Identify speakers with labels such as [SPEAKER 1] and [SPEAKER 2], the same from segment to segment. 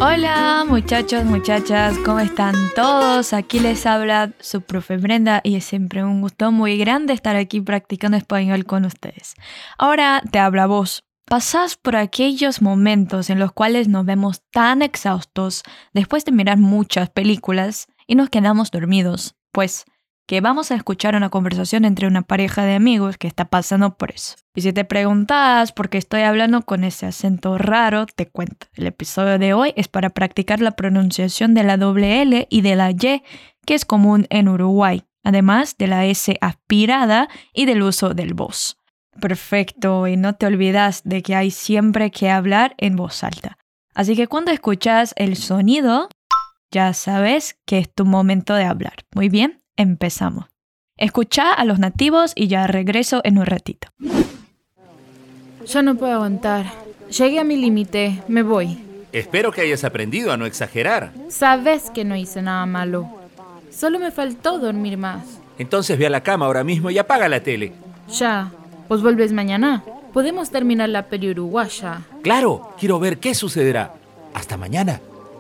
[SPEAKER 1] Hola muchachos, muchachas, ¿cómo están todos? Aquí les habla su profe Brenda y es siempre un gusto muy grande estar aquí practicando español con ustedes. Ahora te habla vos. ¿Pasás por aquellos momentos en los cuales nos vemos tan exhaustos después de mirar muchas películas y nos quedamos dormidos? Pues que vamos a escuchar una conversación entre una pareja de amigos que está pasando por eso. Y si te preguntas por qué estoy hablando con ese acento raro, te cuento. El episodio de hoy es para practicar la pronunciación de la doble L y de la Y, que es común en Uruguay, además de la S aspirada y del uso del vos. Perfecto, y no te olvidas de que hay siempre que hablar en voz alta. Así que cuando escuchas el sonido, ya sabes que es tu momento de hablar. Muy bien. Empezamos. Escucha a los nativos y ya regreso en un ratito.
[SPEAKER 2] Ya no puedo aguantar. Llegué a mi límite. Me voy.
[SPEAKER 3] Espero que hayas aprendido a no exagerar.
[SPEAKER 2] Sabes que no hice nada malo. Solo me faltó dormir más.
[SPEAKER 3] Entonces ve a la cama ahora mismo y apaga la tele.
[SPEAKER 2] Ya. Pues vuelves mañana. Podemos terminar la peli uruguaya.
[SPEAKER 3] Claro, quiero ver qué sucederá. Hasta mañana.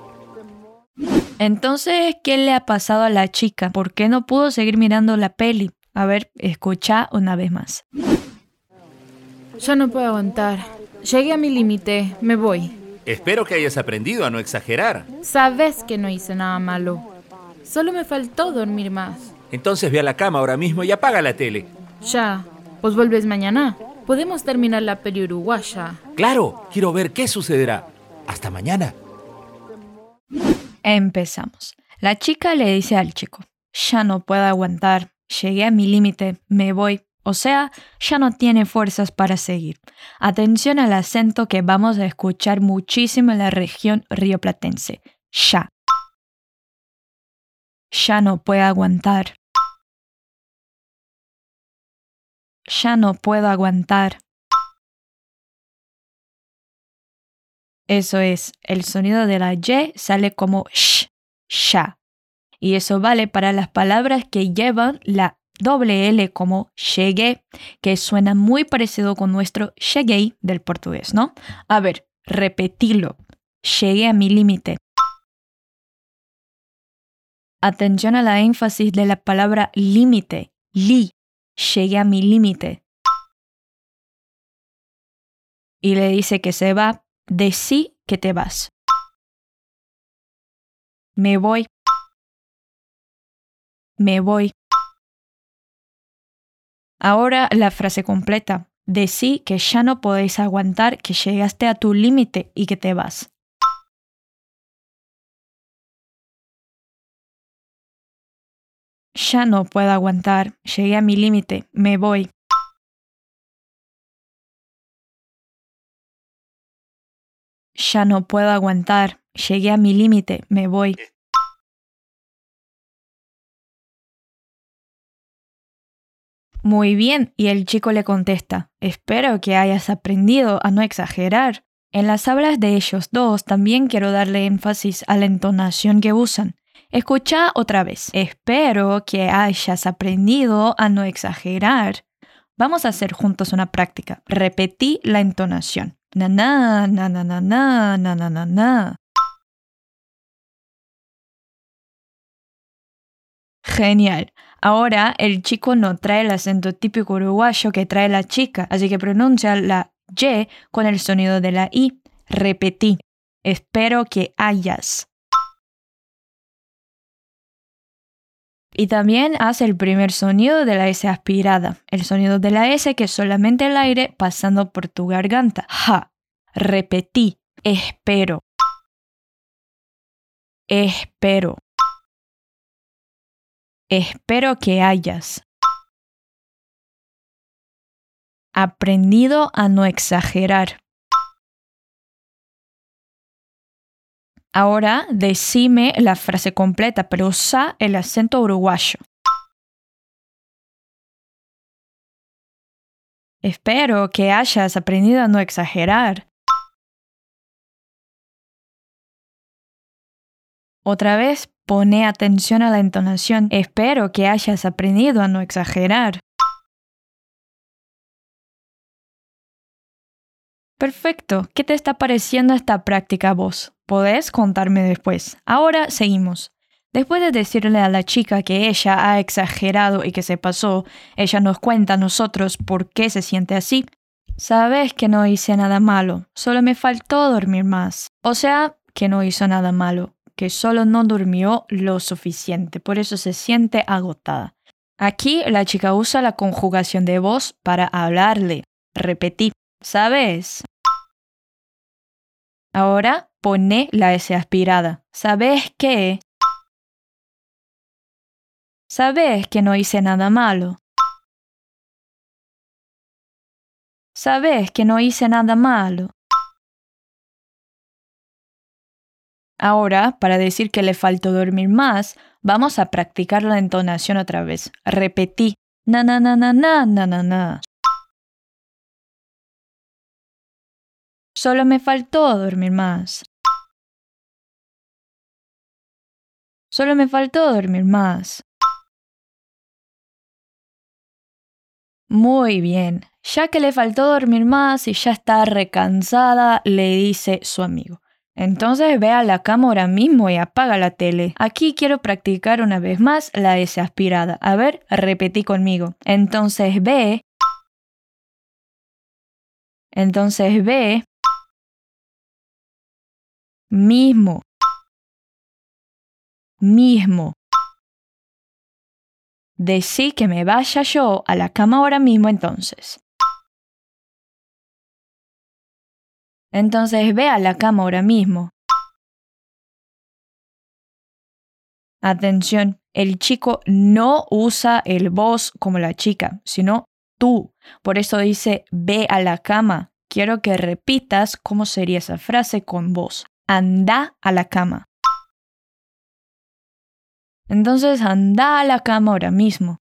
[SPEAKER 1] Entonces, ¿qué le ha pasado a la chica? ¿Por qué no pudo seguir mirando la peli? A ver, escucha una vez más.
[SPEAKER 2] Ya no puedo aguantar. Llegué a mi límite. Me voy.
[SPEAKER 3] Espero que hayas aprendido a no exagerar.
[SPEAKER 2] Sabes que no hice nada malo. Solo me faltó dormir más.
[SPEAKER 3] Entonces ve a la cama ahora mismo y apaga la tele.
[SPEAKER 2] Ya. Pues vuelves mañana. Podemos terminar la peli uruguaya.
[SPEAKER 3] Claro, quiero ver qué sucederá. Hasta mañana.
[SPEAKER 1] Empezamos. La chica le dice al chico, ya no puedo aguantar, llegué a mi límite, me voy. O sea, ya no tiene fuerzas para seguir. Atención al acento que vamos a escuchar muchísimo en la región rioplatense. Ya. Ya no puedo aguantar. Ya no puedo aguantar. Eso es, el sonido de la Y sale como sh, ya. Y eso vale para las palabras que llevan la doble L como llegué, que suena muy parecido con nuestro cheguei del portugués, ¿no? A ver, repetilo. Llegué a mi límite. Atención a la énfasis de la palabra límite. Li. Llegué a mi límite. Y le dice que se va. Decí que te vas. Me voy. Me voy. Ahora la frase completa. Decí que ya no podéis aguantar, que llegaste a tu límite y que te vas. Ya no puedo aguantar, llegué a mi límite, me voy. Ya no puedo aguantar, llegué a mi límite, me voy. Muy bien, y el chico le contesta, espero que hayas aprendido a no exagerar. En las hablas de ellos dos también quiero darle énfasis a la entonación que usan. Escucha otra vez. Espero que hayas aprendido a no exagerar. Vamos a hacer juntos una práctica. Repetí la entonación. Na na na na na na na na na na. Genial. Ahora el chico no trae el acento típico uruguayo que trae la chica, así que pronuncia la Y con el sonido de la I. Repetí. Espero que hayas. Y también hace el primer sonido de la S aspirada, el sonido de la S que es solamente el aire pasando por tu garganta. Ja. Repetí. Espero. Espero. Espero que hayas aprendido a no exagerar. Ahora decime la frase completa, pero usa el acento uruguayo. Espero que hayas aprendido a no exagerar. Otra vez, pone atención a la entonación. Espero que hayas aprendido a no exagerar. Perfecto. ¿Qué te está pareciendo esta práctica a vos? Podés contarme después. Ahora seguimos. Después de decirle a la chica que ella ha exagerado y que se pasó, ella nos cuenta a nosotros por qué se siente así. Sabes que no hice nada malo, solo me faltó dormir más. O sea, que no hizo nada malo, que solo no durmió lo suficiente, por eso se siente agotada. Aquí la chica usa la conjugación de voz para hablarle. Repetí, ¿sabes? Ahora pone la S aspirada. ¿Sabes qué? ¿Sabes que no hice nada malo? ¿Sabes que no hice nada malo? Ahora, para decir que le faltó dormir más, vamos a practicar la entonación otra vez. Repetí. Na na na na na na na na. Solo me faltó dormir más. Solo me faltó dormir más. Muy bien. Ya que le faltó dormir más y ya está recansada, le dice su amigo. Entonces ve a la cama ahora mismo y apaga la tele. Aquí quiero practicar una vez más la S aspirada. A ver, repetí conmigo. Entonces ve. Mismo. Mismo. Decí que me vaya yo a la cama ahora mismo entonces. Entonces ve a la cama ahora mismo. Atención, el chico no usa el vos como la chica, sino tú. Por eso dice ve a la cama. Quiero que repitas cómo sería esa frase con vos. Anda a la cama. Entonces anda a la cama ahora mismo.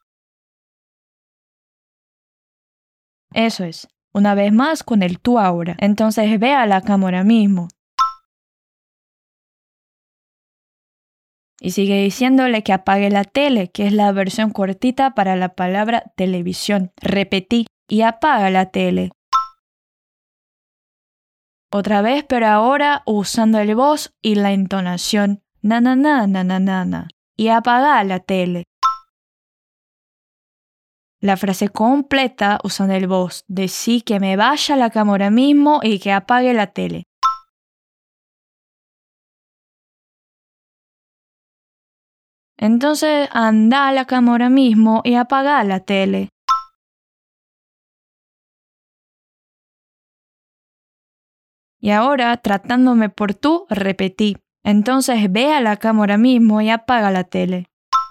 [SPEAKER 1] Eso es. Una vez más con el tú ahora. Entonces ve a la cama ahora mismo. Y sigue diciéndole que apague la tele, que es la versión cortita para la palabra televisión. Repetí. Y apaga la tele. Otra vez, pero ahora usando el voz y la entonación. Na na na na na na na. Y apaga la tele. La frase completa usando el voz. Decí que me vaya a la cama ahora mismo y que apague la tele. Entonces anda a la cama ahora mismo y apaga la tele. Y ahora, tratándome por tú, repetí. Entonces ve a la cama ahora mismo y apaga la tele.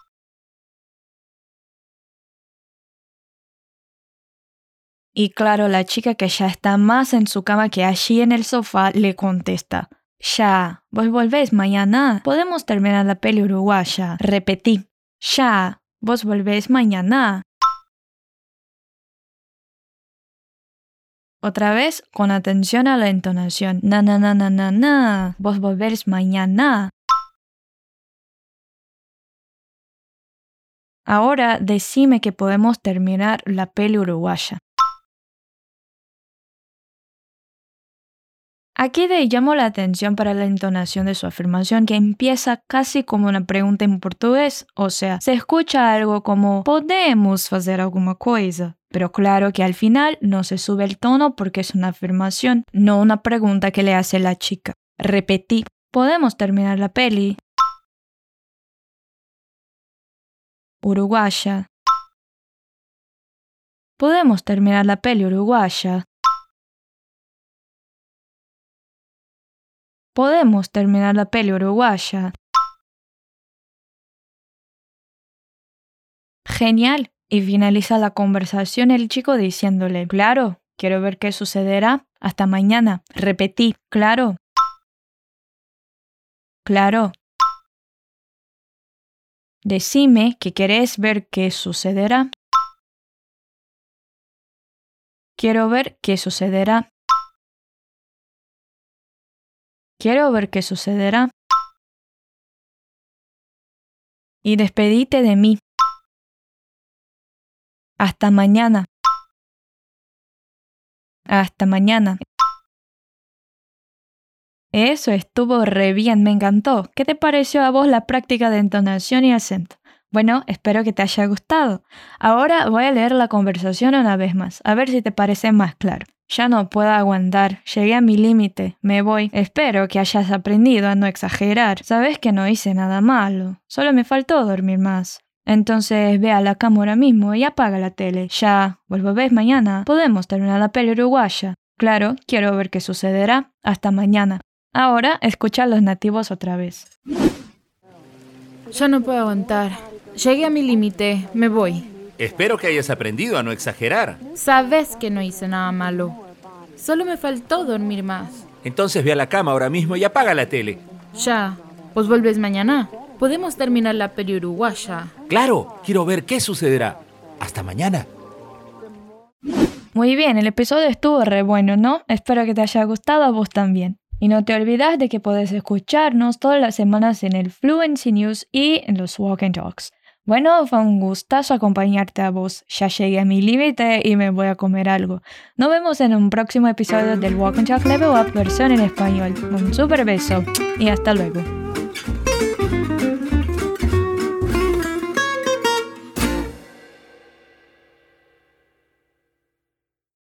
[SPEAKER 1] Y claro, la chica que ya está más en su cama que allí en el sofá le contesta. Ya, vos volvés mañana. Podemos terminar la peli uruguaya. Repetí. Ya, vos volvés mañana. Otra vez, con atención a la entonación. Na na na na na na. Vos volvés mañana. Ahora decime que podemos terminar la peli uruguaya. Aquí le llamo la atención para la entonación de su afirmación, que empieza casi como una pregunta en portugués, o sea, se escucha algo como ¿podemos hacer alguna cosa? Pero claro que al final no se sube el tono porque es una afirmación, no una pregunta que le hace la chica. Repetí, ¿podemos terminar la peli? Uruguaya. ¿Podemos terminar la peli uruguaya? Podemos terminar la peli uruguaya. Genial. Y finaliza la conversación el chico diciéndole, claro, quiero ver qué sucederá. Hasta mañana. Repetí, claro. Claro. Decime que querés ver qué sucederá. Quiero ver qué sucederá. Quiero ver qué sucederá. Y despedite de mí. Hasta mañana. Hasta mañana. Eso estuvo re bien, me encantó. ¿Qué te pareció a vos la práctica de entonación y acento? Bueno, espero que te haya gustado. Ahora voy a leer la conversación una vez más, a ver si te parece más claro. Ya no puedo aguantar, llegué a mi límite, me voy. Espero que hayas aprendido a no exagerar. Sabes que no hice nada malo, solo me faltó dormir más. Entonces ve a la cama ahora mismo y apaga la tele. Ya, volvés mañana, podemos terminar la peli uruguaya. Claro, quiero ver qué sucederá. Hasta mañana. Ahora escucha a los nativos otra vez.
[SPEAKER 2] Ya no puedo aguantar. Llegué a mi límite, me voy.
[SPEAKER 3] Espero que hayas aprendido a no exagerar.
[SPEAKER 2] Sabes que no hice nada malo. Solo me faltó dormir más.
[SPEAKER 3] Entonces ve a la cama ahora mismo y apaga la tele.
[SPEAKER 2] Ya, pues vuelves mañana. Podemos terminar la peli uruguaya.
[SPEAKER 3] Claro, quiero ver qué sucederá. Hasta mañana.
[SPEAKER 1] Muy bien, el episodio estuvo re bueno, ¿no? Espero que te haya gustado a vos también. Y no te olvides de que podés escucharnos todas las semanas en el Fluency News y en los Walk and Talks. Bueno, fue un gustazo acompañarte a vos. Ya llegué a mi límite y me voy a comer algo. Nos vemos en un próximo episodio del Walk and Talk Level Up versión en español. Un super beso y hasta luego.